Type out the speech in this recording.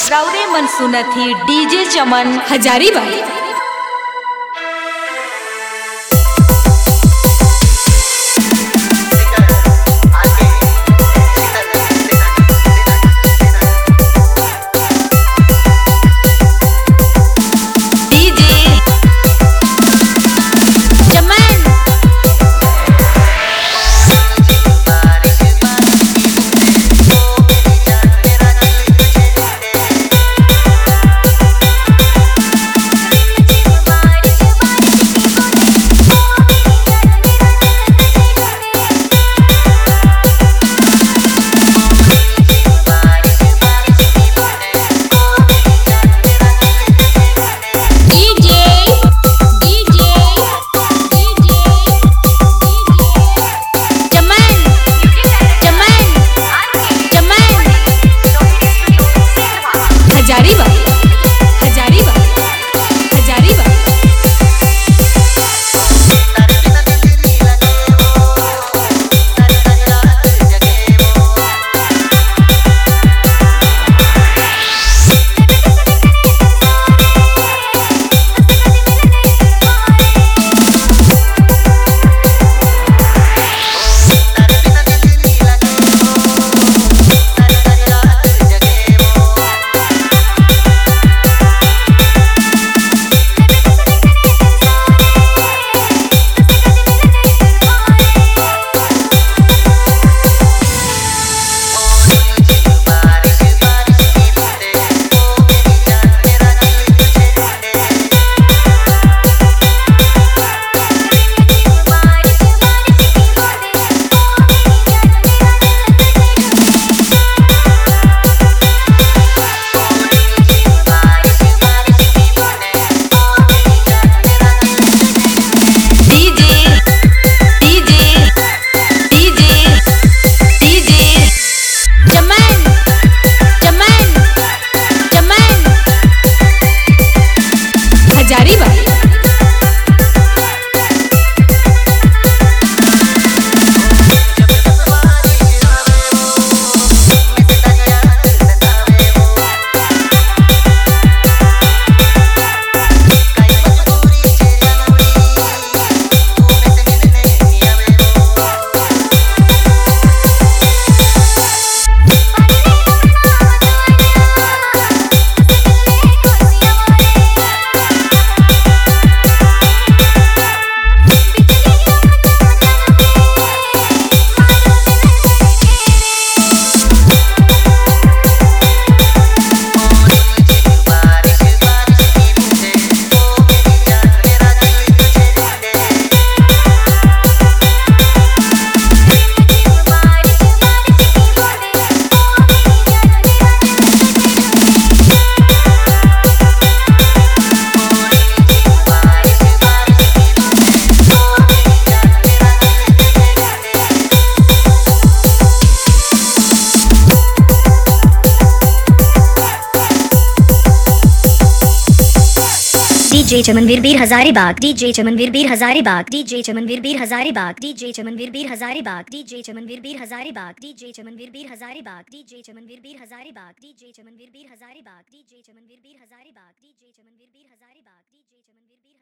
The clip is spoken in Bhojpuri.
राउरे मन सुनथी DJ Chaman Hazaribagh. DJ Chamanvir Bir Hazaribagh DJ Chamanvir Bir Hazaribagh DJ Chamanvir Bir Hazaribagh DJ Chamanvir Bir Hazaribagh DJ Chamanvir Bir Hazaribagh DJ Chamanvir Bir Hazaribagh DJ Chamanvir Bir Hazaribagh DJ Chamanvir Bir Hazaribagh DJ Chamanvir Bir Hazaribagh DJ Chamanvir Bir Hazaribagh DJ Chamanvir बीर